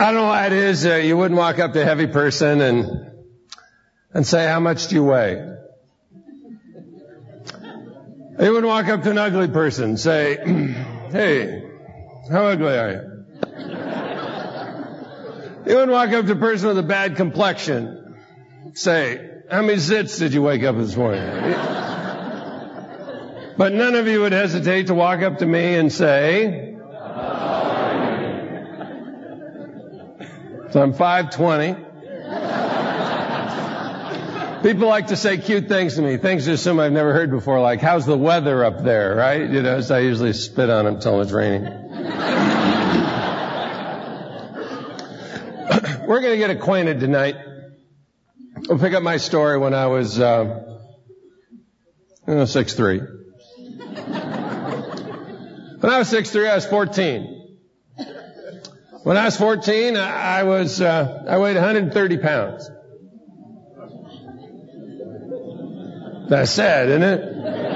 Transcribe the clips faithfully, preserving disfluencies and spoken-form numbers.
I don't know why it is uh, you wouldn't walk up to a heavy person and and say, how much do you weigh? You wouldn't walk up to an ugly person and say, hey, how ugly are you? You wouldn't walk up to a person with a bad complexion and say, how many zits did you wake up this morning? But none of you would hesitate to walk up to me and say, so I'm five twenty. People like to say cute things to me, things to assume I've never heard before, like, how's the weather up there, right? You know, so I usually spit on them until it's raining. We're going to get acquainted tonight. We'll pick up my story when I was, uh, you know, six three. When I was six three, I was fourteen. When I was fourteen, I was, uh, I weighed one hundred thirty pounds. That's sad, isn't it?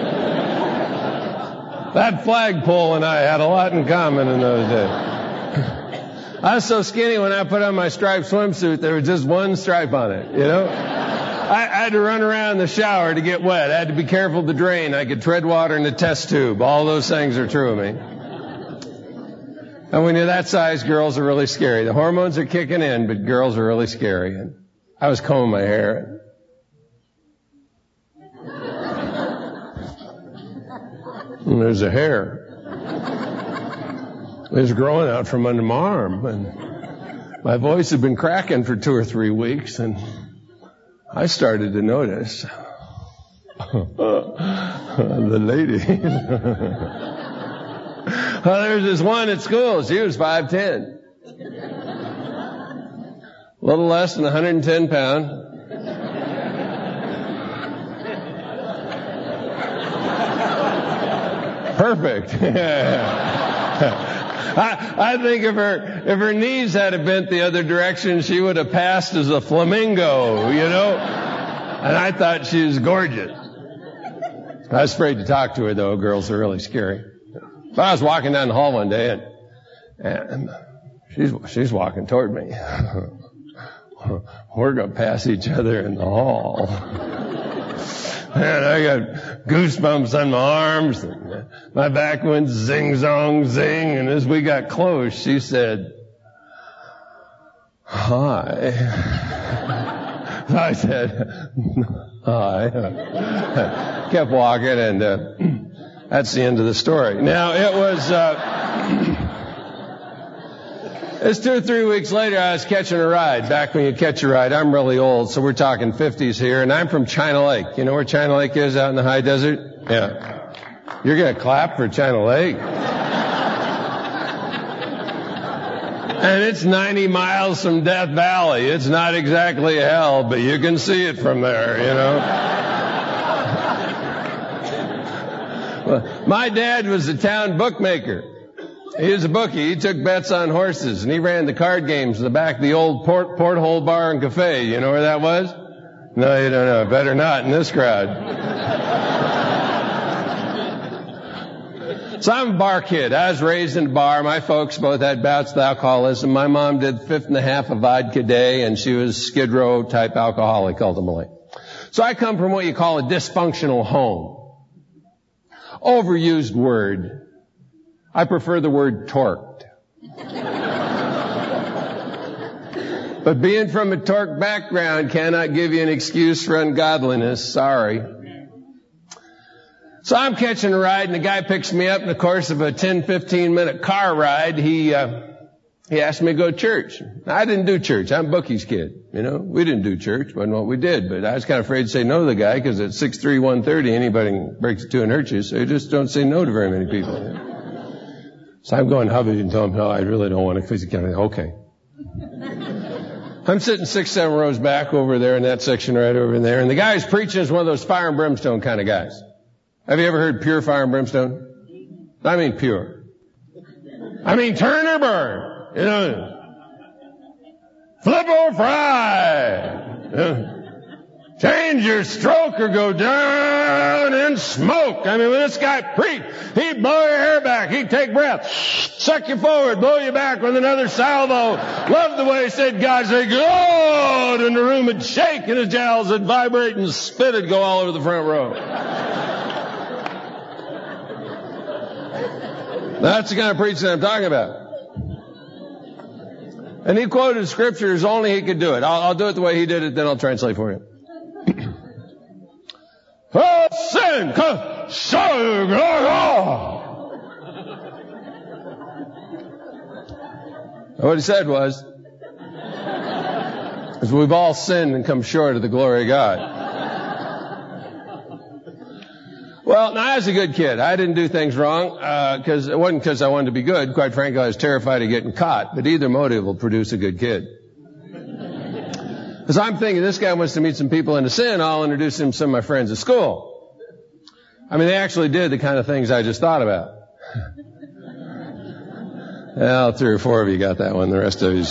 That flagpole and I had a lot in common in those days. I was so skinny when I put on my striped swimsuit, there was just one stripe on it, you know? I, I had to run around the shower to get wet. I had to be careful of the drain. I could tread water in the test tube. All those things are true of me. And when you're that size, girls are really scary. The hormones are kicking in, but girls are really scary. And I was combing my hair. And there's a hair. It was growing out from under my arm. And my voice had been cracking for two or three weeks. And I started to notice the lady. Well, there was this one at school. She was five ten. A little less than one hundred ten pounds. Perfect. I, I think if her, if her knees had bent the other direction, she would have passed as a flamingo, you know? And I thought she was gorgeous. I was afraid to talk to her, though. Girls are really scary. But I was walking down the hall one day, and, and she's, she's walking toward me. We're going to pass each other in the hall. And I got goosebumps on my arms, and my back went zing-zong, zing, and as we got close, she said, hi. So I said, hi. Kept walking, and uh, that's the end of the story. Now, it was... Uh, It's two or three weeks later, I was catching a ride. Back when you catch a ride, I'm really old, so we're talking fifties here, and I'm from China Lake. You know where China Lake is out in the high desert? Yeah. You're going to clap for China Lake? And it's ninety miles from Death Valley. It's not exactly hell, but you can see it from there, you know. Well, my dad was a town bookmaker. He was a bookie. He took bets on horses, and he ran the card games in the back of the old port, porthole bar and cafe. You know where that was? No, you don't know. Better not in this crowd. So I'm a bar kid. I was raised in a bar. My folks both had bouts with alcoholism. My mom did fifth and a half of vodka a day, and she was Skid Row type alcoholic ultimately. So I come from what you call a dysfunctional home. Overused word. I prefer the word torqued. But being from a torqued background cannot give you an excuse for ungodliness. Sorry. So I'm catching a ride, and the guy picks me up in the course of a ten, fifteen minute car ride. He, uh, he asked me to go to church. I didn't do church. I'm Bookie's kid. You know, we didn't do church. Wasn't what we did. But I was kind of afraid to say no to the guy, because at six three, one thirty, anybody breaks a two and hurt you. So you just don't say no to very many people. You know? So I'm going hubby and tell him, no, I really don't want to physically. Okay. I'm sitting six, seven rows back over there in that section right over there. And the guy who's preaching is one of those fire and brimstone kind of guys. Have you ever heard pure fire and brimstone? I mean pure. I mean turn or burn. You know. Flip or fry. You know. Change your stroke or go down in smoke. I mean, when this guy preached, he'd blow your hair back. He'd take breath. suck you forward, blow you back with another salvo. Loved the way he said God said, God, and the room would shake and his jowls would vibrate and spit would go all over the front row. That's the kind of preaching I'm talking about. And he quoted scriptures only he could do it. I'll, I'll do it the way he did it, then I'll translate for you. Oh, sin! What he said was, is we've all sinned and come short of the glory of God. Well, now I was a good kid. I didn't do things wrong, uh, cause it wasn't because I wanted to be good. Quite frankly, I was terrified of getting caught, but either motive will produce a good kid. Because I'm thinking this guy wants to meet some people into sin, I'll introduce him to some of my friends at school. I mean, they actually did the kind of things I just thought about. Well, three or four of you got that one, the rest of you.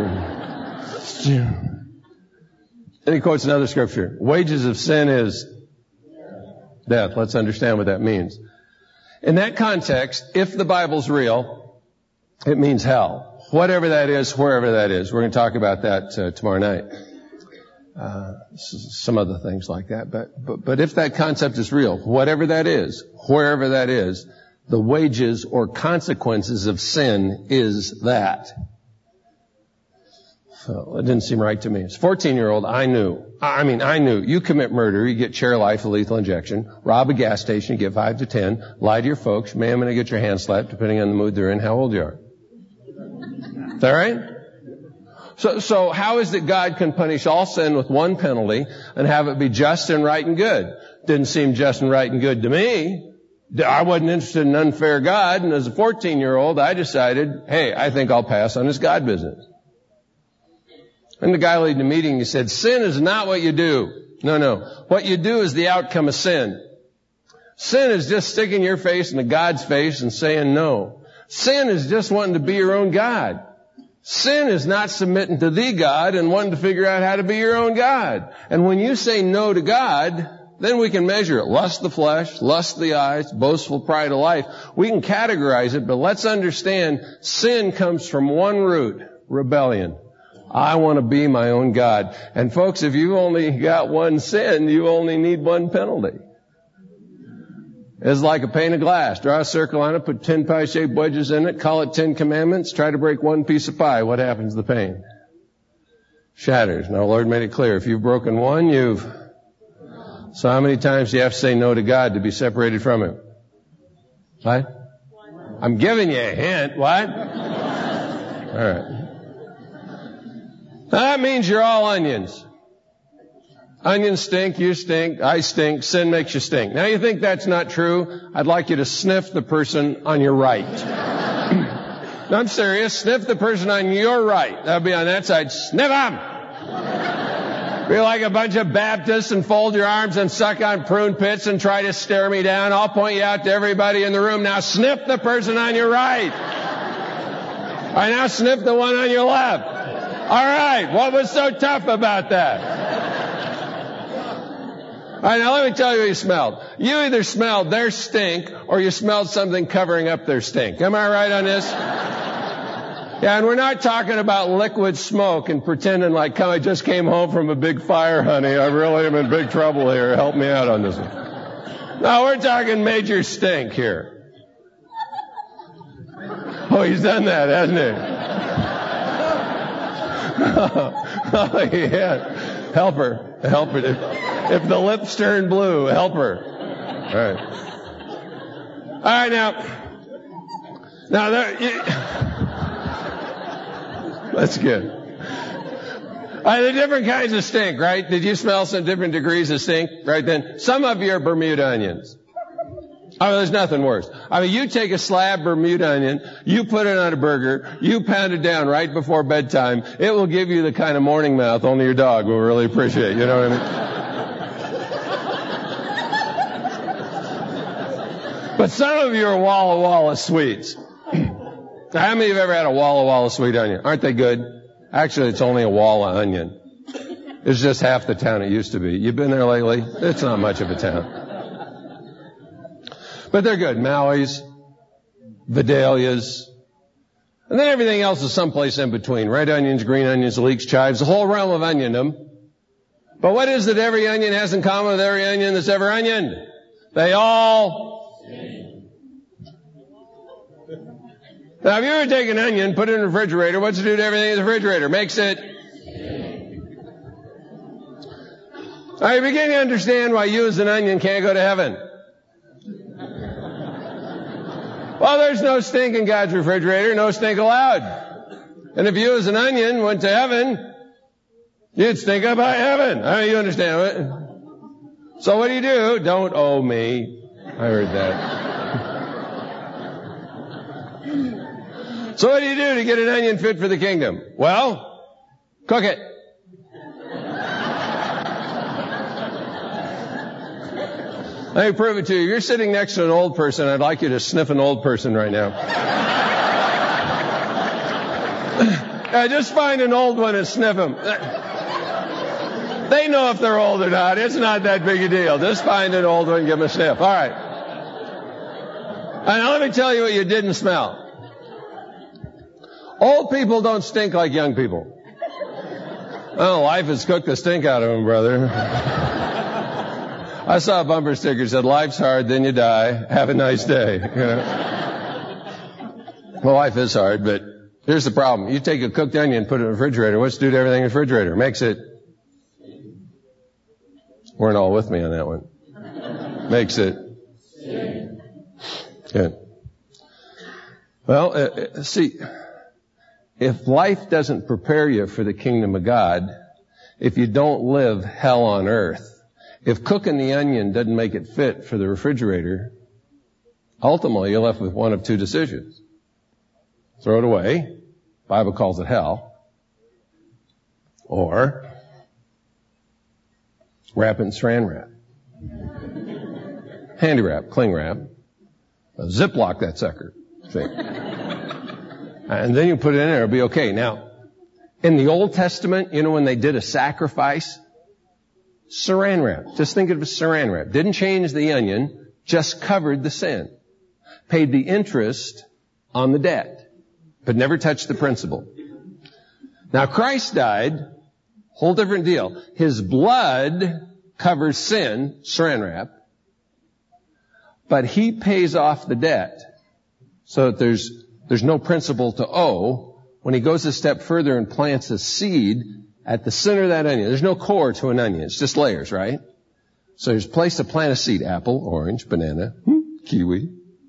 Then he quotes another scripture. Wages of sin is death. Let's understand what that means. In that context, if the Bible's real, it means hell. Whatever that is, wherever that is. We're going to talk about that uh, tomorrow night. Uh, some other things like that. But, but, but if that concept is real, whatever that is, wherever that is, the wages or consequences of sin is that. So it didn't seem right to me. As a fourteen-year-old, I knew. I mean, I knew. You commit murder, you get chair life, a lethal injection. Rob a gas station, you get five to ten. Lie to your folks, may I'm going to get your hand slapped, depending on the mood they're in, how old you are. Is that right? So, so how is it God can punish all sin with one penalty and have it be just and right and good? Didn't seem just and right and good to me. I wasn't interested in an unfair God, and as a fourteen-year-old, I decided, hey, I think I'll pass on this God business. And the guy leading the meeting, he said, sin is not what you do. No, no. What you do is the outcome of sin. Sin is just sticking your face into God's face and saying no. Sin is just wanting to be your own God. Sin is not submitting to the God and wanting to figure out how to be your own God. And when you say no to God, then we can measure it. Lust of the flesh, lust of the eyes, boastful pride of life. We can categorize it, but let's understand sin comes from one root, rebellion. I want to be my own God. And folks, if you've only got one sin, you only need one penalty. It's like a pane of glass. Draw a circle on it, put ten pie-shaped wedges in it, call it Ten Commandments, try to break one piece of pie. What happens to the pane? Shatters. Now, the Lord made it clear. If you've broken one, you've... So how many times do you have to say no to God to be separated from Him? What? I'm giving you a hint. What? All right. That means you're all onions. Onions stink, you stink, I stink, sin makes you stink. Now you think that's not true? I'd like you to sniff the person on your right. No, I'm serious. Sniff the person on your right. That'll be on that side. Sniff them! Be like a bunch of Baptists and fold your arms and suck on prune pits and try to stare me down. I'll point you out to everybody in the room. Now sniff the person on your right. All right, now sniff the one on your left. All right, what was so tough about that? All right, now let me tell you what you smelled. You either smelled their stink or you smelled something covering up their stink. Am I right on this? Yeah, and we're not talking about liquid smoke and pretending like, come, I just came home from a big fire, honey. I really am in big trouble here. Help me out on this one. No, we're talking major stink here. Oh, he's done that, hasn't he? Oh, yeah. Help her. Help her. If, if the lips turn blue, help her. All right. All right, now. Now, there, you, that's good. All right, there are different kinds of stink, right? Did you smell some different degrees of stink right then? Some of you are Bermuda onions. Oh, there's nothing worse. I mean, you take a slab Bermuda onion, you put it on a burger, you pound it down right before bedtime. It will give you the kind of morning mouth only your dog will really appreciate. You know what I mean? But some of you are Walla Walla sweets. How many of you have ever had a Walla Walla sweet onion? Aren't they good? Actually, it's only a Walla onion. It's just half the town it used to be. You've been there lately? It's not much of a town. But they're good. Maui's, Vidalias, And then everything else is someplace in between. Red onions, green onions, leeks, chives, the whole realm of oniondom. But what is it every onion has in common with every onion that's ever onioned? They all sing. Now, if you ever take an onion, put it in the refrigerator, what's it do to everything in the refrigerator? Makes it sing. Are you beginning to understand why you as an onion can't go to heaven? Well, there's no stink in God's refrigerator, no stink allowed. And if you as an onion went to heaven, you'd stink up high heaven. I mean, you understand it? So what do you do? Don't owe me. I heard that. So what do you do to get an onion fit for the kingdom? Well, cook it. Let me prove it to you. If you're sitting next to an old person, I'd like you to sniff an old person right now. Yeah, just find an old one and sniff them. They know if they're old or not. It's not that big a deal. Just find an old one and give them a sniff. All right. And now let me tell you what you didn't smell. Old people don't stink like young people. Oh, life has cooked the stink out of them, brother. I saw a bumper sticker that said, life's hard, then you die. Have a nice day. You know? Well, life is hard, but here's the problem. You take a cooked onion and put it in the refrigerator. What's it do to everything in the refrigerator? Makes it... Weren't all with me on that one. Makes it... Good. Well, uh, see, if life doesn't prepare you for the kingdom of God, if you don't live hell on earth, if cooking the onion doesn't make it fit for the refrigerator, ultimately you're left with one of two decisions. Throw it away. The Bible calls it hell. Or wrap it in saran wrap. Handy wrap, cling wrap. Ziploc that sucker. See? And then you put it in there, it'll be okay. Now, in the Old Testament, you know when they did a sacrifice? Saran wrap. Just think of it as saran wrap. Didn't change the onion, just covered the sin. Paid the interest on the debt, but never touched the principal. Now Christ died, whole different deal. His blood covers sin, saran wrap, but he pays off the debt so that there's, there's no principal to owe when he goes a step further and plants a seed at the center of that onion. There's no core to an onion. It's just layers, right? So there's a place to plant a seed. Apple, orange, banana, kiwi.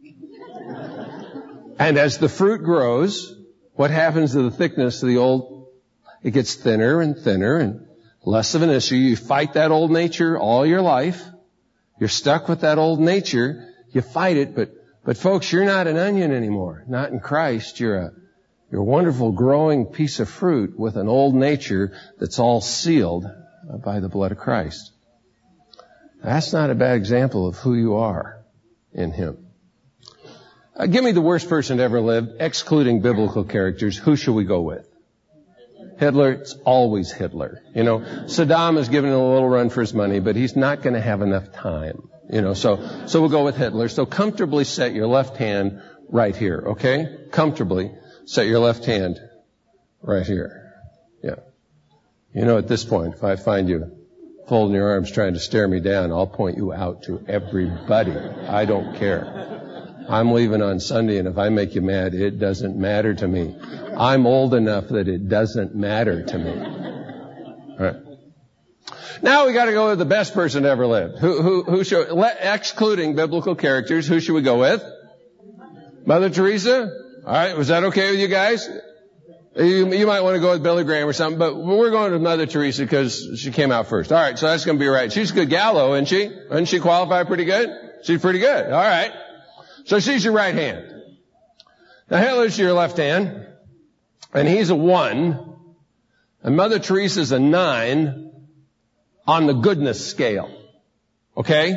And as the fruit grows, what happens to the thickness of the old? It gets thinner and thinner and less of an issue. You fight that old nature all your life. You're stuck with that old nature. You fight it, but, but folks, you're not an onion anymore. Not in Christ. You're a You're a wonderful growing piece of fruit with an old nature that's all sealed by the blood of Christ. That's not a bad example of who you are in Him. Uh, give me the worst person to ever lived, excluding biblical characters. Who should we go with? Hitler. It's always Hitler. You know, Saddam is giving a little run for his money, but he's not going to have enough time. You know, so, so we'll go with Hitler. So comfortably set your left hand right here, okay? Comfortably. Set your left hand right here. Yeah. You know, at this point, if I find you folding your arms trying to stare me down, I'll point you out to everybody. I don't care. I'm leaving on Sunday, and if I make you mad, it doesn't matter to me. I'm old enough that it doesn't matter to me. All right. Now we got to go with the best person to ever lived. Who, who, who should, excluding biblical characters, who should we go with? Mother Teresa? All right, was that okay with you guys? You, you might want to go with Billy Graham or something, but we're going with Mother Teresa because she came out first. All right, so that's going to be right. She's a good gal, though, isn't she? Doesn't she qualify pretty good? She's pretty good. All right. So she's your right hand. Now Hitler's your left hand, and he's a one, and Mother Teresa's a nine on the goodness scale. Okay?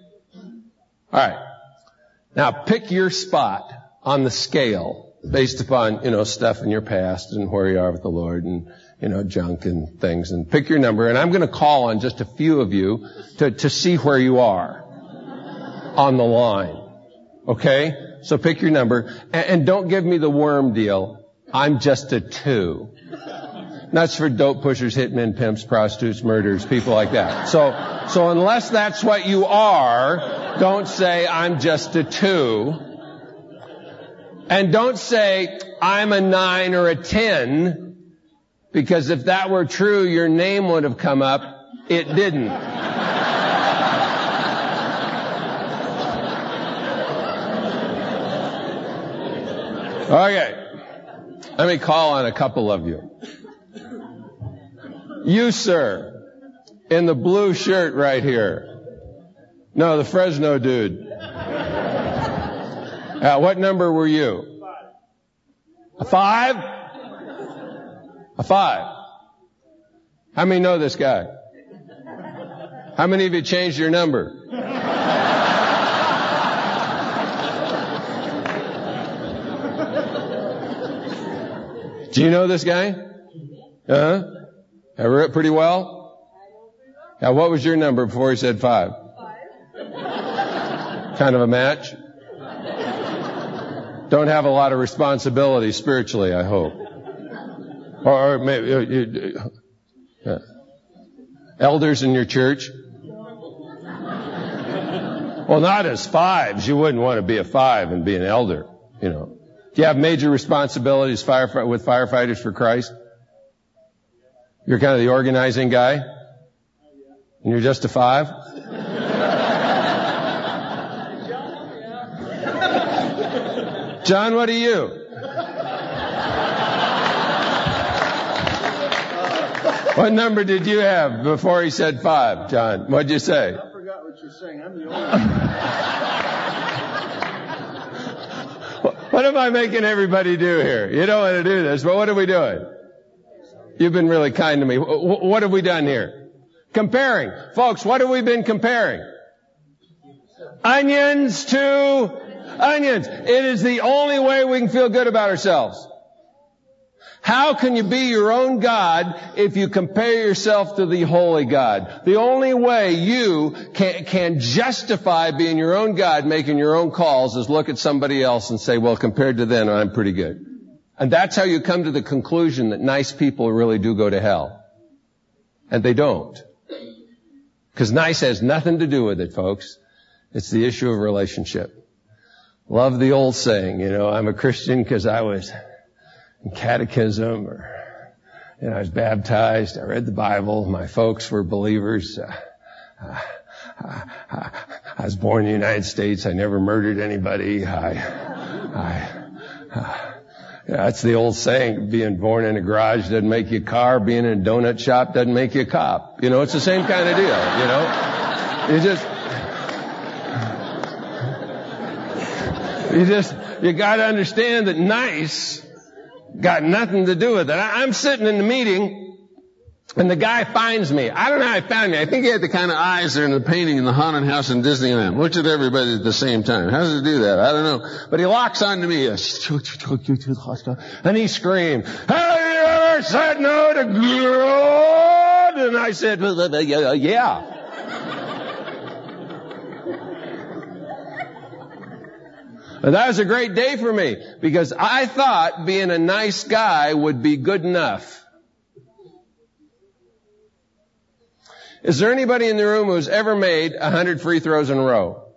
All right. Now pick your spot on the scale based upon, you know, stuff in your past and where you are with the Lord and, you know, junk and things. And pick your number. And I'm going to call on just a few of you to, to see where you are on the line. Okay? So pick your number. And, and don't give me the worm deal. I'm just a two. That's for dope pushers, hitmen, pimps, prostitutes, murderers, people like that. So, so unless that's what you are, don't say, I'm just a two. And don't say, I'm a nine or a ten, because if that were true, your name would have come up. It didn't. Okay. Let me call on a couple of you. You, sir, in the blue shirt right here. No, the Fresno dude. Uh, what number were you? A five? A five. How many know this guy? How many of you changed your number? Do you know this guy? Uh-huh. Ever read pretty well? Now, what was your number before he said five? Five. Kind of a match? Don't have a lot of responsibility spiritually, I hope. Or, or maybe uh, uh, elders in your church? Well, not as fives. You wouldn't want to be a five and be an elder, you know. Do you have major responsibilities firefight, with firefighters for Christ? You're kind of the organizing guy? And you're just a five? John, what are you? What number did you have before he said five, John? What'd you say? I forgot what you're saying. I'm the only What am I making everybody do here? You don't want to do this, but what are we doing? You've been really kind to me. What have we done here? Comparing. Folks, what have we been comparing? Onions to onions. It is the only way we can feel good about ourselves. How can you be your own God if you compare yourself to the holy God? The only way you can, can justify being your own God, making your own calls, is look at somebody else and say, well, compared to them, I'm pretty good. And that's how you come to the conclusion that nice people really do go to hell. And they don't. Because nice has nothing to do with it, folks. It's the issue of relationship. Love the old saying, you know, I'm a Christian because I was in catechism, or, you know, I was baptized, I read the Bible, my folks were believers, uh, uh, uh, I was born in the United States, I never murdered anybody, I, I, uh, yeah, that's the old saying, being born in a garage doesn't make you a car, being in a donut shop doesn't make you a cop. You know, it's the same kind of deal, you know. You just, you just, you gotta understand that nice got nothing to do with it. I'm sitting in the meeting, and the guy finds me. I don't know how he found me. I think he had the kind of eyes that are in the painting in the haunted house in Disneyland. Looked at everybody at the same time. How does he do that? I don't know. But he locks onto me. And he screamed, have you ever said no to God? And I said, yeah. And that was a great day for me, because I thought being a nice guy would be good enough. Is there anybody in the room who's ever made a hundred free throws in a row?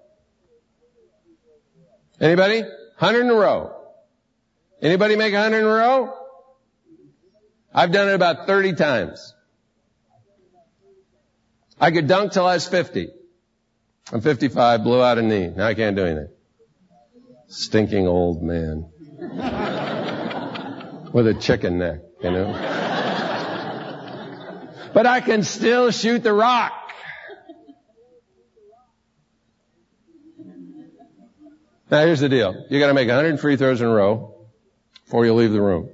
Anybody? Hundred in a row. Anybody make a hundred in a row? I've done it about thirty times. I could dunk till I was fifty. I'm fifty-five, blew out a knee. Now I can't do anything. Stinking old man. With a chicken neck, you know. But I can still shoot the rock. Now here's the deal. You gotta make a hundred free throws in a row before you leave the room.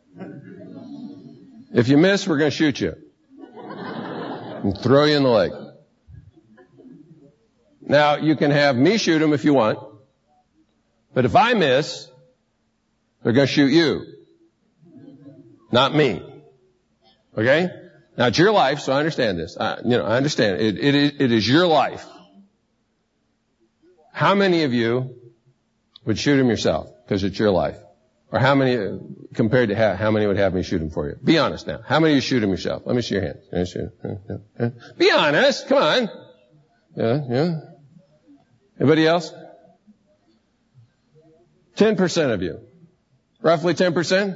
If you miss, we're gonna shoot you. And throw you in the leg. Now, you can have me shoot him if you want. But if I miss, they're going to shoot you. Not me. Okay? Now, it's your life, so I understand this. I, you know, I understand. It, it, is, it is your life. How many of you would shoot him yourself? Because it's your life. Or how many, compared to how, how many would have me shoot him for you? Be honest now. How many of you shoot him yourself? Let me see your hands. Yeah, shoot him. Be honest. Come on. Yeah, yeah. Anybody else? ten percent of you. Roughly ten percent?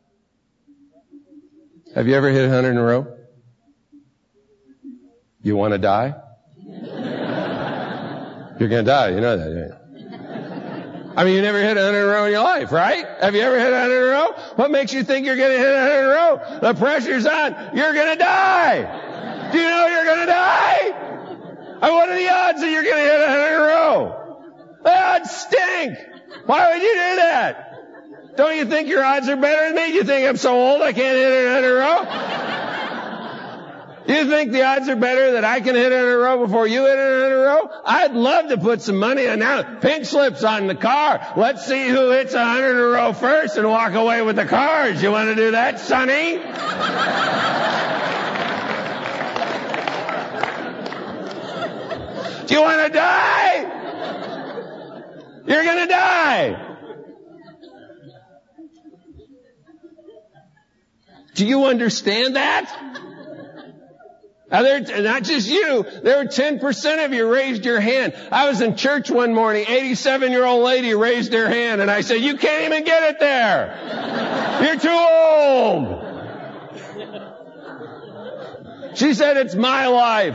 Have you ever hit a hundred in a row? You want to die? You're going to die. You know that, don't you? I mean, you never hit a hundred in a row in your life, right? Have you ever hit a hundred in a row? What makes you think you're going to hit a hundred in a row? The pressure's on. You're going to die. Do you know you're going to die? And what are the odds that you're going to hit a hundred in a row? The odds stink. Why would you do that? Don't you think your odds are better than me? Do you think I'm so old I can't hit it in a row? You think the odds are better that I can hit it in a row before you hit it in a row? I'd love to put some money on now. Pink slips on the car. Let's see who hits a hundred in a row first and walk away with the cars. You want to do that, Sonny? Do you want to die? You're going to die. Do you understand that? Now, there, not just you, there were ten percent of you raised your hand. I was in church one morning, eighty-seven-year-old lady raised her hand, and I said, you can't even get it there. You're too old. She said, it's my life.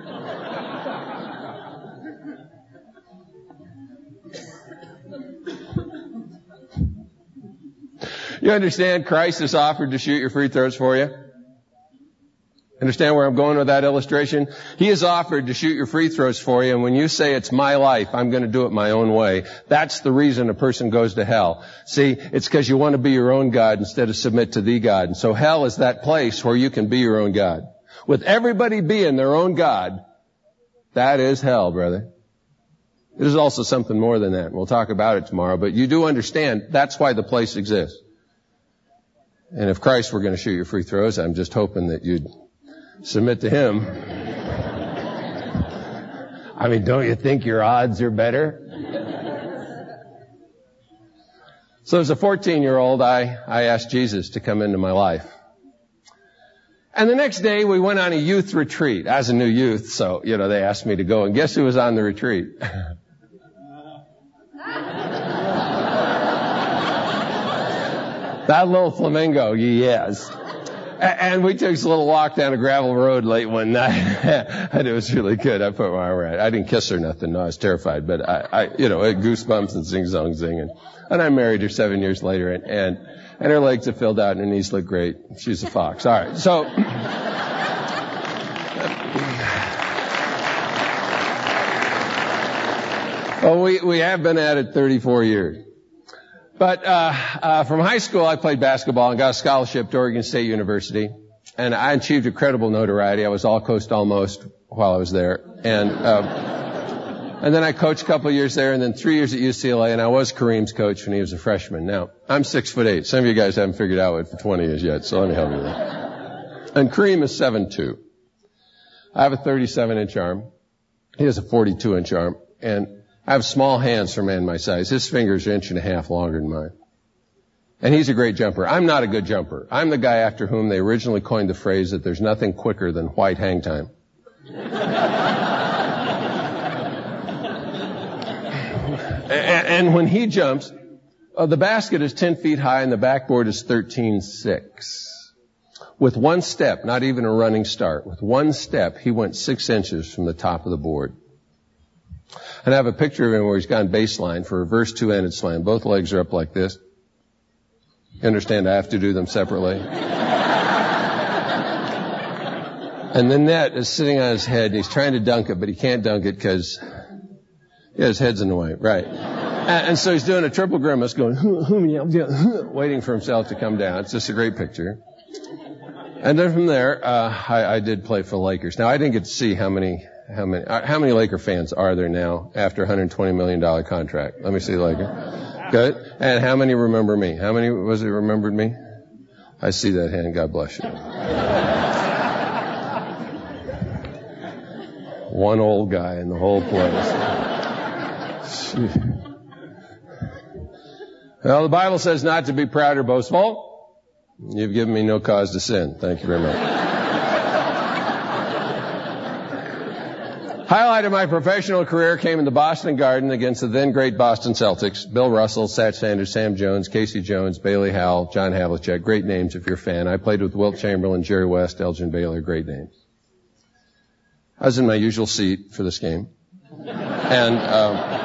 You understand Christ has offered to shoot your free throws for you? Understand where I'm going with that illustration? He has offered to shoot your free throws for you, and when you say it's my life, I'm going to do it my own way, that's the reason a person goes to hell. See, it's because you want to be your own God instead of submit to the God. And so hell is that place where you can be your own God. With everybody being their own God, that is hell, brother. It is also something more than that. We'll talk about it tomorrow, but you do understand that's why the place exists. And if Christ were going to shoot your free throws, I'm just hoping that you'd submit to Him. I mean, don't you think your odds are better? So as a fourteen-year-old, I, I asked Jesus to come into my life. And the next day, we went on a youth retreat. I was a new youth, so, you know, they asked me to go. And guess who was on the retreat? That little flamingo, yes. And we took a little walk down a gravel road late one night. And it was really good. I put my arm around it. I didn't kiss her nothing. No, I was terrified. But I, I you know, I had goosebumps and sing-song singing. And I married her seven years later. And, and, and her legs have filled out and her knees look great. She's a fox. All right. So, well, we, we have been at it thirty-four years. But uh, uh from high school, I played basketball and got a scholarship to Oregon State University. And I achieved incredible notoriety. I was all coast almost while I was there. And uh, and then I coached a couple of years there, and then three years at U C L A, and I was Kareem's coach when he was a freshman. Now, I'm six foot eight. Some of you guys haven't figured out what for twenty years yet, so let me help you with that. And Kareem is seven two. I have a thirty-seven inch arm. He has a forty-two inch arm. And I have small hands for a man my size. His fingers are an inch and a half longer than mine. And he's a great jumper. I'm not a good jumper. I'm the guy after whom they originally coined the phrase that there's nothing quicker than white hang time. And when he jumps, uh, the basket is ten feet high and the backboard is thirteen six. With one step, not even a running start, with one step, he went six inches from the top of the board. And I have a picture of him where he's gone baseline for a reverse two-handed slam. Both legs are up like this. You understand I have to do them separately. And the net is sitting on his head, and he's trying to dunk it, but he can't dunk it because yeah, his head's in the way. Right. And, and so he's doing a triple grimace going, waiting for himself to come down. It's just a great picture. And then from there, uh, I, I did play for the Lakers. Now, I didn't get to see how many... How many, how many Laker fans are there now after a one hundred twenty million dollars contract? Let me see, Laker. Good. And how many remember me? How many was it remembered me? I see that hand. God bless you. One old guy in the whole place. Well, the Bible says not to be proud or boastful. You've given me no cause to sin. Thank you very much. Highlight of my professional career came in the Boston Garden against the then great Boston Celtics. Bill Russell, Satch Sanders, Sam Jones, Casey Jones, Bailey Howell, John Havlicek. Great names if you're a fan. I played with Wilt Chamberlain, Jerry West, Elgin Baylor. Great names. I was in my usual seat for this game. And um,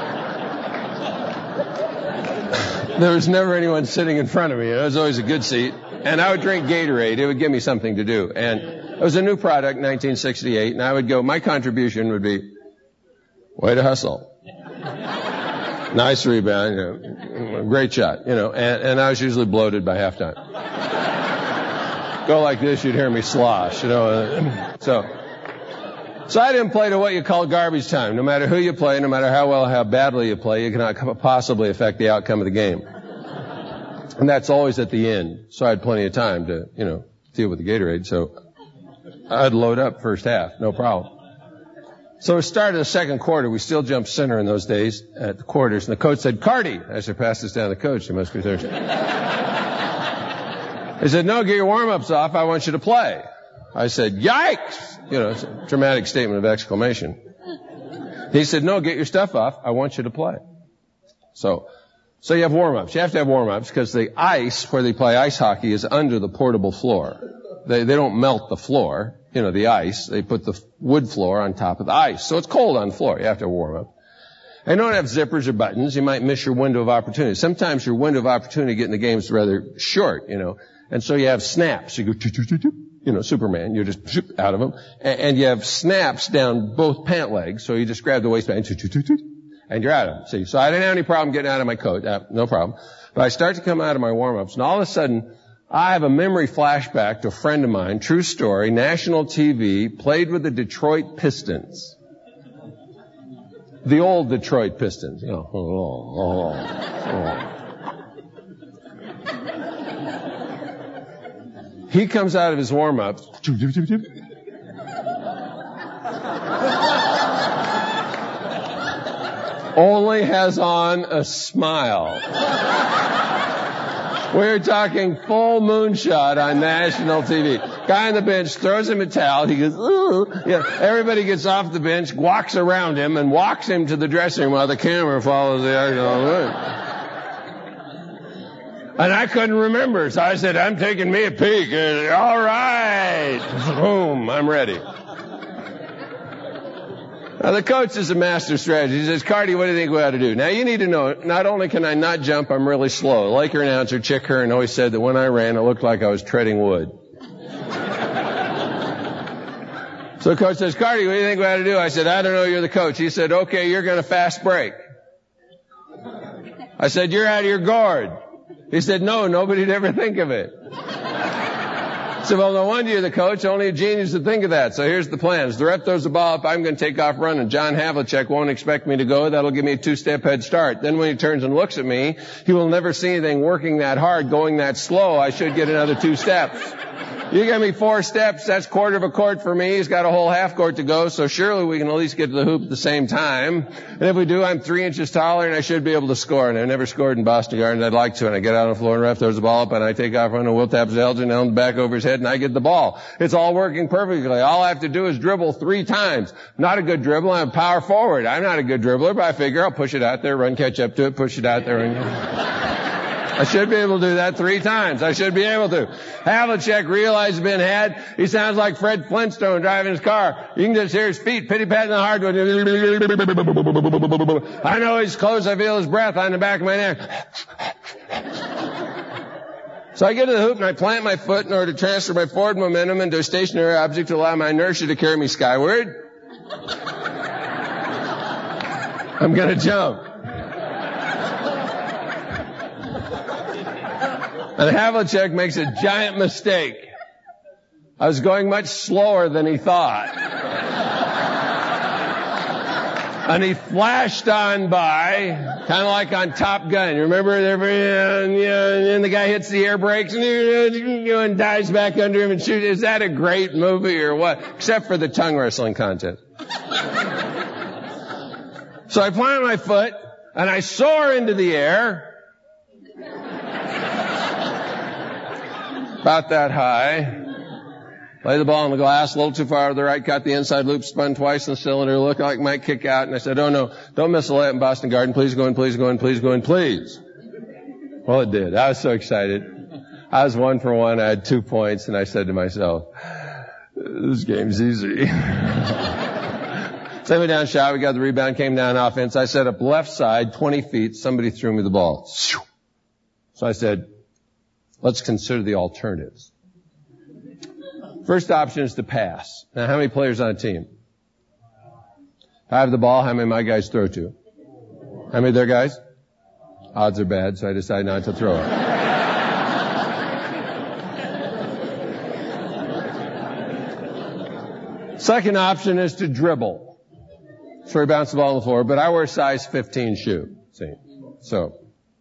there was never anyone sitting in front of me. It was always a good seat. And I would drink Gatorade. It would give me something to do. And it was a new product, nineteen sixty-eight. And I would go, my contribution would be, way to hustle. Nice rebound. You know, great shot. You know, and, and I was usually bloated by halftime. Go like this, you'd hear me slosh. You know, so... So I didn't play to what you call garbage time. No matter who you play, no matter how well, how badly you play, you cannot possibly affect the outcome of the game. And that's always at the end. So I had plenty of time to, you know, deal with the Gatorade. So I'd load up first half, no problem. So we started the second quarter. We still jumped center in those days at the quarters. And the coach said, Carty. I said, pass this down to the coach. He must be thirsty. He said, no, get your warm-ups off. I want you to play. I said, yikes! You know, it's a dramatic statement of exclamation. He said, no, get your stuff off. I want you to play. So, so you have warm-ups. You have to have warm-ups because the ice where they play ice hockey is under the portable floor. They, they don't melt the floor, you know, the ice. They put the wood floor on top of the ice. So it's cold on the floor. You have to have warm-up. And don't have zippers or buttons. You might miss your window of opportunity. Sometimes your window of opportunity to get in the game is rather short, you know. And so you have snaps. You go, you know, Superman. You're just out of them. And you have snaps down both pant legs. So you just grab the waistband and you're out of them. See, so I didn't have any problem getting out of my coat. Uh, no problem. But I start to come out of my warm-ups, and all of a sudden, I have a memory flashback to a friend of mine, true story, national T V, played with the Detroit Pistons. The old Detroit Pistons. You know, oh, oh, oh. He comes out of his warm-ups. Only has on a smile. We're talking full moonshot on national T V. Guy on the bench throws him a towel. He goes, ooh. Yeah, everybody gets off the bench, walks around him, and walks him to the dressing room while the camera follows the action. And I couldn't remember, so I said, I'm taking me a peek. And, all right. Boom, I'm ready. Now, the coach is a master strategist. He says, Carty, what do you think we ought to do? Now, you need to know, not only can I not jump, I'm really slow. Laker announcer Chick Hearn always said that when I ran, it looked like I was treading wood. So the coach says, Carty, what do you think we ought to do? I said, I don't know, you're the coach. He said, okay, you're going to fast break. I said, you're out of your gourd. He said, no, nobody'd ever think of it. I said, well, no wonder you're the coach. Only a genius would think of that. So here's the plan. As the ref throws the ball up, I'm going to take off running. John Havlicek won't expect me to go. That'll give me a two-step head start. Then when he turns and looks at me, he will never see anything working that hard, going that slow. I should get another two steps. You give me four steps, that's quarter of a court for me. He's got a whole half court to go, so surely we can at least get to the hoop at the same time. And if we do, I'm three inches taller and I should be able to score. And I've never scored in Boston Garden. I'd like to. And I get out on the floor and ref throws the ball up and I take off running. Will taps Elgin, Elgin back over his head and I get the ball. It's all working perfectly. All I have to do is dribble three times. Not a good dribble. I'm a power forward. I'm not a good dribbler, but I figure I'll push it out there, run, catch up to it, push it out there. And I should be able to do that three times. I should be able to. Havlicek realized he's been had. He sounds like Fred Flintstone driving his car. You can just hear his feet pitty-patting the hardwood. I know he's close. I feel his breath on the back of my neck. So I get to the hoop and I plant my foot in order to transfer my forward momentum into a stationary object to allow my inertia to carry me skyward. I'm going to jump. And Havlicek makes a giant mistake. I was going much slower than he thought. And he flashed on by, kind of like on Top Gun. You remember? And the guy hits the air brakes and, and dives back under him and shoots. Is that a great movie or what? Except for the tongue wrestling contest. So I plant my foot and I soar into the air. about that high. Lay the ball on the glass, a little too far to the right, caught the inside loop, spun twice in the cylinder, looked like it might kick out, and I said, oh no, don't miss a layup in Boston Garden, please go in, please go in, please go in, please. Well, it did. I was so excited. I was one for one, I had two points, and I said to myself, this game's easy. Sent me down shot, we got the rebound, came down offense, I set up left side, twenty feet, somebody threw me the ball. So I said, let's consider the alternatives. First option is to pass. Now, how many players on a team? If I have the ball, how many of my guys throw to? How many of their guys? Odds are bad, so I decide not to throw it. Second option is to dribble. So we bounce the ball on the floor, but I wear a size fifteen shoe. See? So.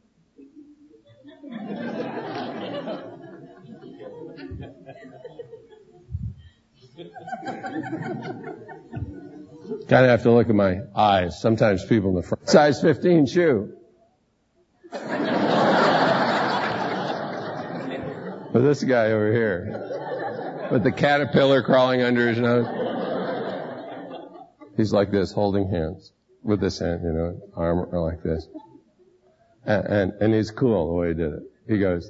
Kind of have to look at my eyes. Sometimes people in the front. Size fifteen shoe. But this guy over here, with the caterpillar crawling under his nose, he's like this, holding hands with this hand, you know, arm like this, and and, and he's cool the way he did it. He goes.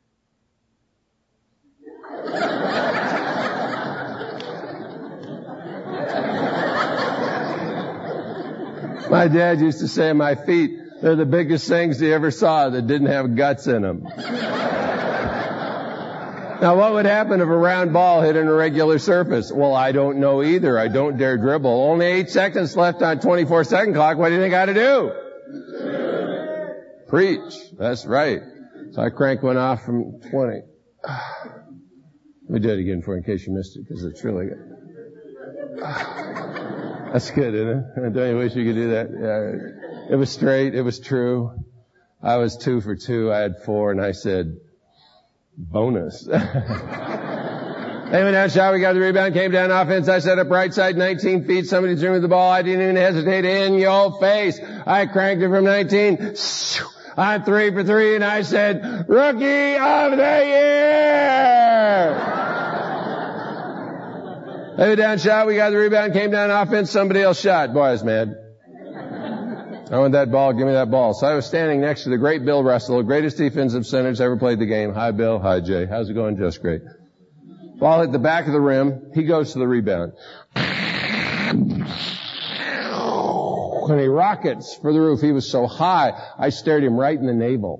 My dad used to say, my feet, they're the biggest things he ever saw that didn't have guts in them. Now, what would happen if a round ball hit an irregular surface? Well, I don't know either. I don't dare dribble. Only eight seconds left on twenty-four second clock. What do you think I ought to do? Preach. That's right. So I crank one off from twenty. Let me do it again for you in case you missed it, because it's really good. That's good, isn't it? Don't you wish you could do that? Yeah. It was straight. It was true. I was two for two. I had four, and I said, bonus. They went down, shot. We got the rebound. Came down offense. I set up right side, nineteen feet. Somebody threw me the ball. I didn't even hesitate. In your face. I cranked it from nineteen. I'm three for three, and I said, Rookie of the Year! They went down, shot. We got the rebound. Came down offense. Somebody else shot. Boy, I was mad. I want that ball. Give me that ball. So I was standing next to the great Bill Russell, the greatest defensive center that's ever played the game. Hi, Bill. Hi, Jay. How's it going? Just great. Ball hit the back of the rim. He goes to the rebound. And he rockets for the roof. He was so high, I stared him right in the navel.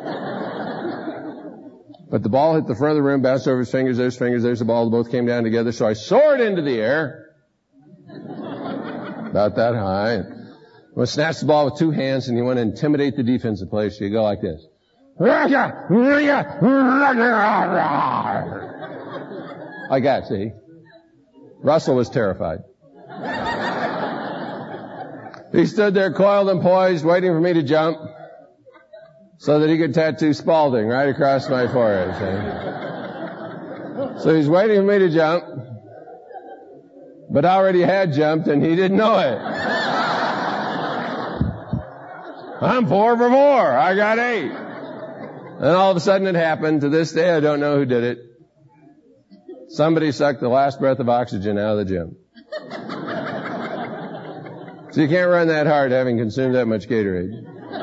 But the ball hit the front of the rim, bounced over his fingers, there's fingers, there's the ball. They both came down together. So I soared into the air. About that high. And I snatched the ball with two hands, and you want to intimidate the defensive player, so you go like this. Like that, see? Russell was terrified. He stood there coiled and poised, waiting for me to jump, so that he could tattoo Spalding right across my forehead. See? So he's waiting for me to jump, but I already had jumped, and he didn't know it. I'm four for four. I got eight. And all of a sudden it happened. To this day, I don't know who did it. Somebody sucked the last breath of oxygen out of the gym. So you can't run that hard having consumed that much Gatorade.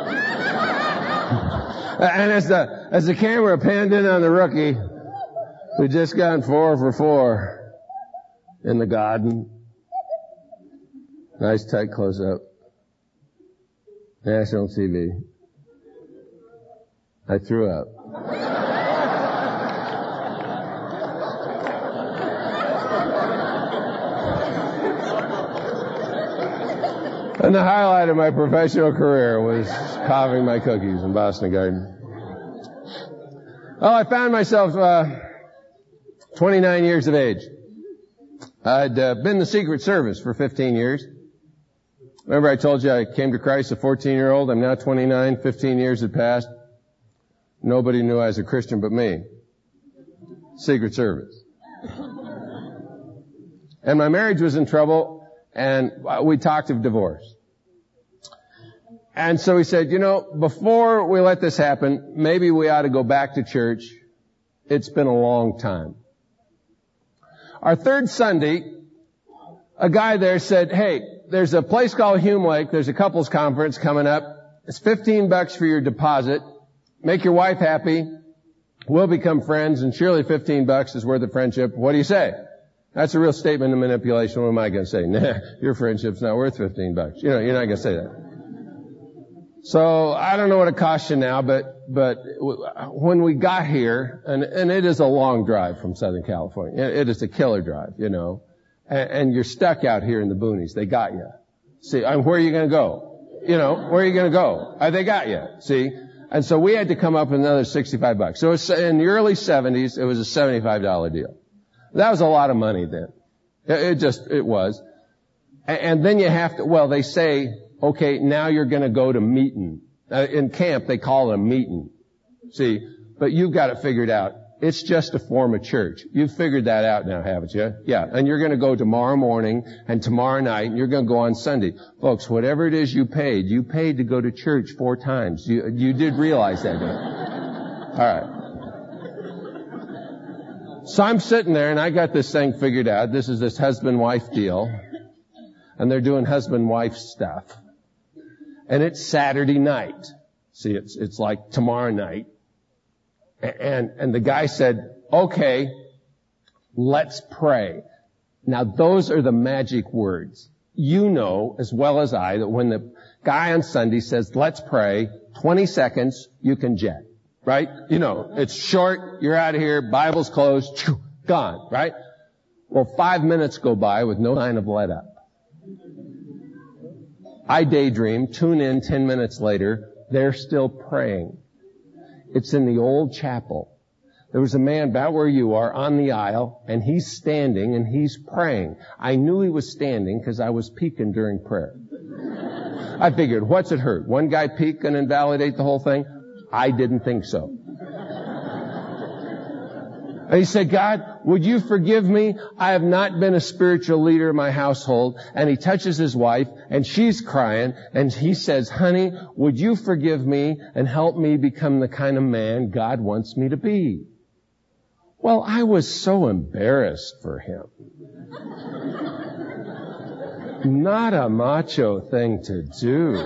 And as the, as the camera panned in on the rookie, who just gone four for four in the garden. Nice tight close up. National T V. I threw up. And the highlight of my professional career was carving my cookies in Boston Garden. Well, I found myself uh, twenty-nine years of age. I'd uh, been in the Secret Service for fifteen years. Remember I told you I came to Christ a fourteen-year-old? I'm now twenty-nine. fifteen years had passed. Nobody knew I was a Christian but me. Secret Service. And my marriage was in trouble, and we talked of divorce. And so he said, you know, before we let this happen, maybe we ought to go back to church It's been a long time. Our third Sunday, a guy there said, hey, there's a place called Hume Lake. There's a couples conference coming up. It's fifteen bucks for your deposit. Make your wife happy. We'll become friends, and surely fifteen bucks is worth a friendship. What do you say? That's a real statement of manipulation. What am I going to say? Nah, your friendship's not worth fifteen bucks. You know, you're not going to say that. So I don't know what it costs you now, but but when we got here, and and it is a long drive from Southern California. It is a killer drive, you know, and, and you're stuck out here in the boonies. They got you. See, I mean, where are you going to go? You know, where are you going to go? Uh, they got you. See, and so we had to come up with another sixty-five bucks. So it's, in the early seventies, it was a seventy-five dollar deal. That was a lot of money then. It, it just it was, and, and then you have to. Well, they say, okay, now you're going to go to meeting. Uh, in camp, they call it a meeting. See, but you've got it figured out. It's just a form of church. You've figured that out now, haven't you? Yeah. And you're going to go tomorrow morning and tomorrow night, and you're going to go on Sunday. Folks, whatever it is you paid, you paid to go to church four times. You, you did realize that, didn't you? All right. So I'm sitting there, and I got this thing figured out. This is this husband-wife deal. And they're doing husband-wife stuff. And it's Saturday night. See, it's, it's like tomorrow night. And, and the guy said, okay, let's pray. Now those are the magic words. You know as well as I that when the guy on Sunday says, let's pray, twenty seconds, you can jet. Right? You know, it's short, you're out of here, Bible's closed, gone, right? Well, five minutes go by with no sign of let up. I daydream, tune in ten minutes later, they're still praying. It's in the old chapel. There was a man about where you are on the aisle, and he's standing and he's praying. I knew he was standing because I was peeking during prayer. I figured, what's it hurt? One guy peek and invalidate the whole thing? I didn't think so. And he said, God, would you forgive me? I have not been a spiritual leader in my household. And he touches his wife, and she's crying, and he says, honey, would you forgive me and help me become the kind of man God wants me to be? Well, I was so embarrassed for him. Not a macho thing to do.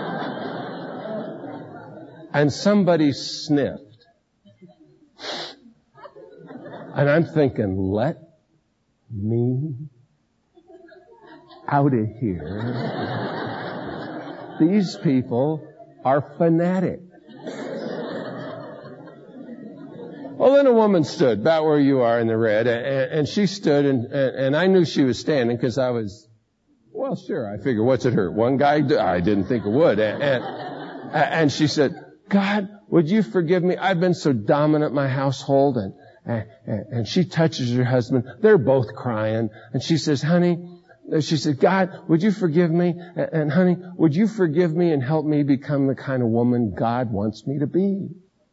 And somebody sniffed. And I'm thinking, let me out of here. These people are fanatic. Well, then a woman stood about where you are in the red, and, and she stood, and, and I knew she was standing because I was, well, sure, I figured, what's it hurt? One guy, I didn't think it would. And, and, and she said, God, would you forgive me? I've been so dominant in my household, and And, and she touches her husband. They're both crying. And she says, honey, she said, God, would you forgive me? And, and honey, would you forgive me and help me become the kind of woman God wants me to be?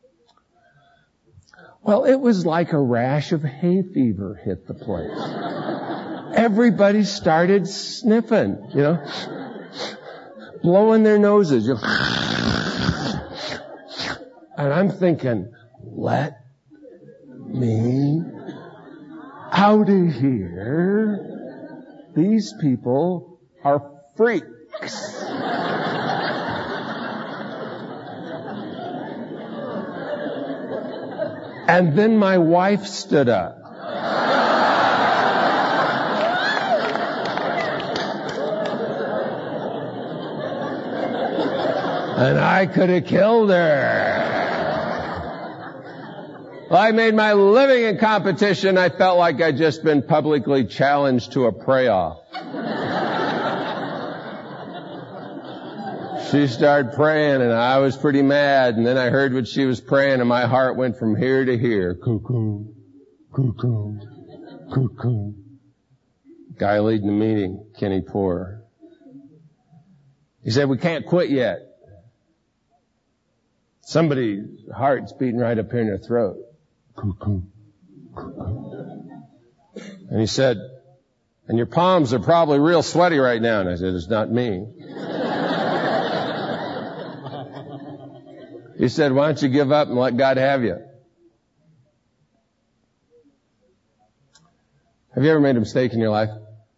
Well, it was like a rash of hay fever hit the place. Everybody started sniffing, you know, blowing their noses. You know. And I'm thinking, let me out of here. These people are freaks. And then my wife stood up. And I could have killed her. Well, I made my living in competition. I felt like I'd just been publicly challenged to a pray-off. She started praying, and I was pretty mad. And then I heard what she was praying, and my heart went from here to here. Cuckoo, cuckoo, cuckoo. Guy leading the meeting, Kenny Poor. He said, we can't quit yet. Somebody's heart's beating right up here in their throat. Cuckoo, cuckoo. And he said, and your palms are probably real sweaty right now. And I said, it's not me. He said, why don't you give up and let God have you? Have you ever made a mistake in your life?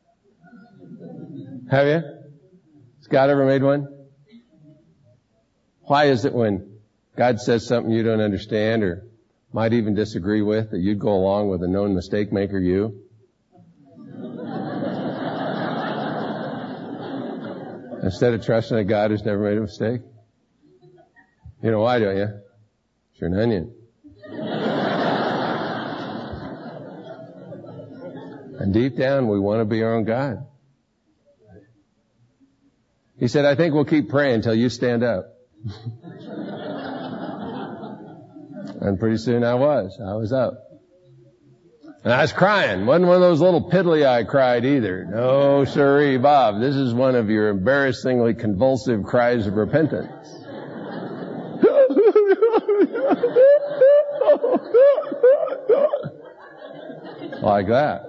Have you? Has God ever made one? Why is it when God says something you don't understand or might even disagree with that you'd go along with a known mistake maker you? Instead of trusting a God who's never made a mistake? You know why, don't you? You're an onion. And deep down, we want to be our own God. He said, I think we'll keep praying until you stand up. And pretty soon I was. I was up. And I was crying. Wasn't one of those little piddly I cried either. No, sirree, Bob. This is one of your embarrassingly convulsive cries of repentance. Like that.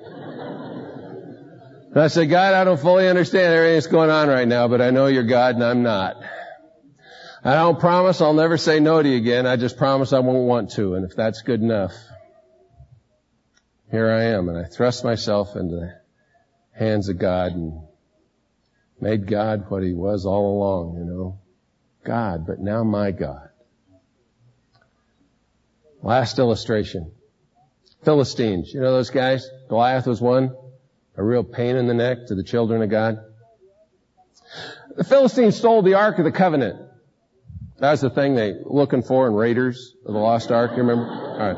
And I said, God, I don't fully understand everything that's going on right now, but I know you're God and I'm not. I don't promise I'll never say no to you again. I just promise I won't want to. And if that's good enough, here I am. And I thrust myself into the hands of God and made God what he was all along, you know. God, but now my God. Last illustration. Philistines. You know those guys? Goliath was one. A real pain in the neck to the children of God. The Philistines stole the Ark of the Covenant. That was the thing they were looking for in Raiders of the Lost Ark, you remember? All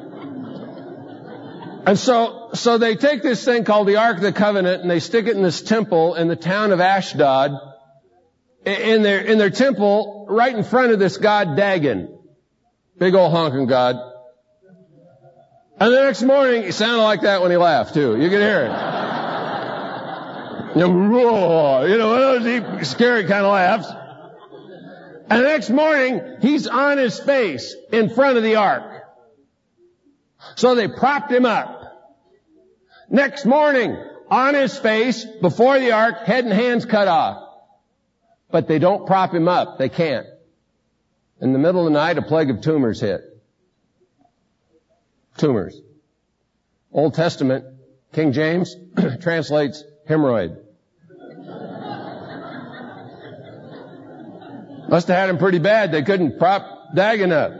right. And so, so they take this thing called the Ark of the Covenant and they stick it in this temple in the town of Ashdod, in their, in their temple right in front of this god Dagon. Big old honking god. And the next morning, he sounded like that when he laughed too. You could hear it. You know, you know, one of those deep, scary kind of laughs. And the next morning, he's on his face in front of the ark. So they propped him up. Next morning, on his face, before the ark, head and hands cut off. But they don't prop him up. They can't. In the middle of the night, a plague of tumors hit. Tumors. Old Testament, King James translates hemorrhoid. Must have had him pretty bad. They couldn't prop Dagon up.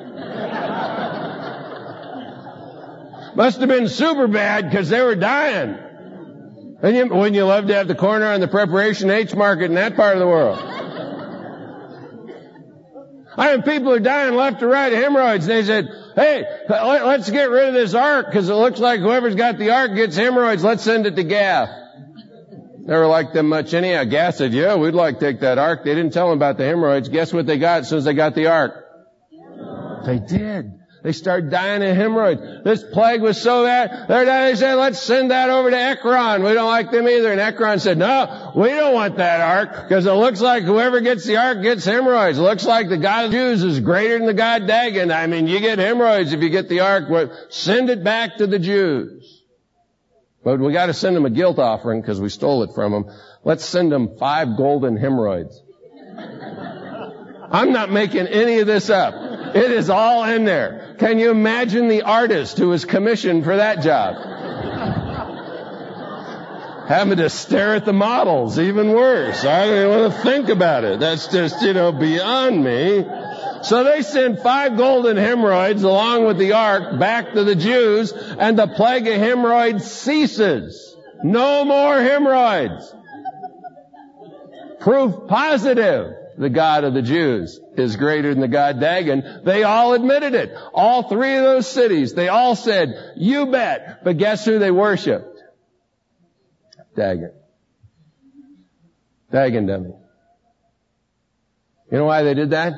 Must have been super bad because they were dying. And you, wouldn't you love to have the corner on the Preparation H market in that part of the world? I mean, people are dying left to right of hemorrhoids. They said, hey, let's get rid of this ark because it looks like whoever's got the ark gets hemorrhoids. Let's send it to Gath. Never liked them much anyhow. Gath said, yeah, we'd like to take that ark. They didn't tell them about the hemorrhoids. Guess what they got as soon as they got the ark? They did. They started dying of hemorrhoids. This plague was so bad, they're dying. They said, let's send that over to Ekron. We don't like them either. And Ekron said, no, we don't want that ark because it looks like whoever gets the ark gets hemorrhoids. It looks like the God of the Jews is greater than the God Dagon. I mean, you get hemorrhoids if you get the ark. Well, send it back to the Jews. But we got to send them a guilt offering because we stole it from them. Let's send them five golden hemorrhoids. I'm not making any of this up. It is all in there. Can you imagine the artist who was commissioned for that job? Having to stare at the models, even worse. I don't even want to think about it. That's just, you know, beyond me. So they send five golden hemorrhoids along with the ark back to the Jews, and the plague of hemorrhoids ceases. No more hemorrhoids. Proof positive. The God of the Jews is greater than the God Dagon. They all admitted it. All three of those cities, they all said, you bet. But guess who they worshipped? Dagon. Dagon dummy. You know why they did that?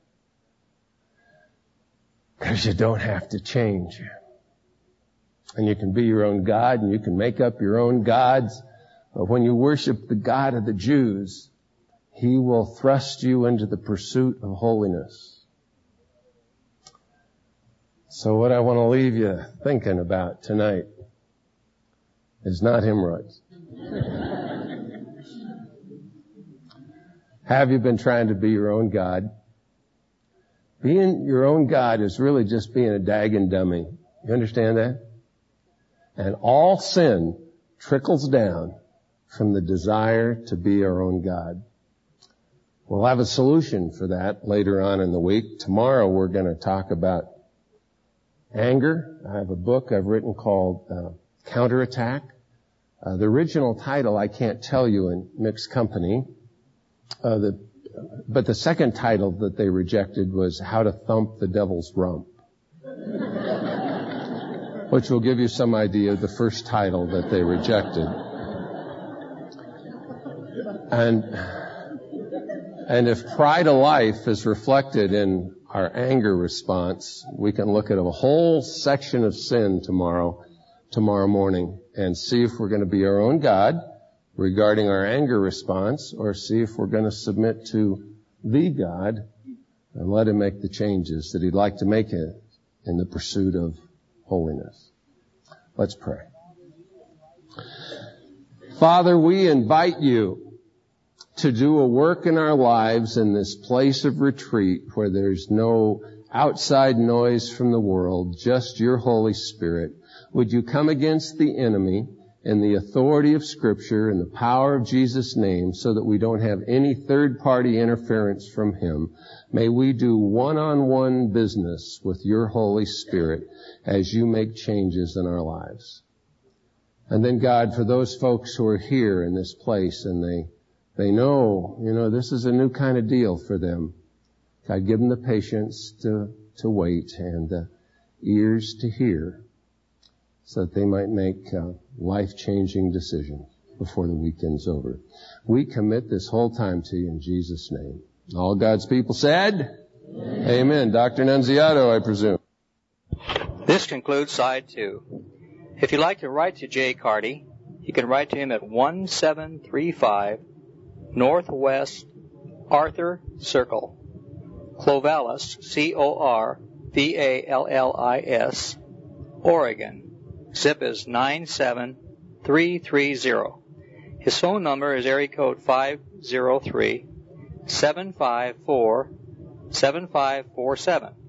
Because you don't have to change. And you can be your own God and you can make up your own gods. But when you worship the God of the Jews, He will thrust you into the pursuit of holiness. So what I want to leave you thinking about tonight is not hemorrhoids. Have you been trying to be your own God? Being your own God is really just being a Dagon dummy. You understand that? And all sin trickles down from the desire to be our own God. We'll have a solution for that later on in the week. Tomorrow we're going to talk about anger. I have a book I've written called uh, Counterattack. Uh, the original title I can't tell you in mixed company. Uh, the, but the second title that they rejected was How to Thump the Devil's Rump, which will give you some idea of the first title that they rejected. And, and if pride of life is reflected in our anger response, we can look at a whole section of sin tomorrow, tomorrow morning, and see if we're going to be our own God regarding our anger response, or see if we're going to submit to the God and let Him make the changes that He'd like to make it in the pursuit of holiness. Let's pray. Father, we invite You to do a work in our lives in this place of retreat where there's no outside noise from the world, just Your Holy Spirit. Would You come against the enemy in the authority of Scripture and the power of Jesus' name so that we don't have any third-party interference from Him. May we do one-on-one business with Your Holy Spirit as You make changes in our lives. And then, God, for those folks who are here in this place and they They know, you know, this is a new kind of deal for them. God, give them the patience to, to wait and the ears to hear so that they might make uh, life-changing decisions before the weekend's over. We commit this whole time to You in Jesus' name. All God's people said, Amen. Amen. Doctor Nunziato, I presume. This concludes side two. If you'd like to write to Jay Carty, you can write to him at one seven three five Northwest Arthur Circle, Corvallis, C O R V A L L I S, Oregon. Zip is nine seven three three zero. His phone number is area code five zero three, seven five four, seven five four seven.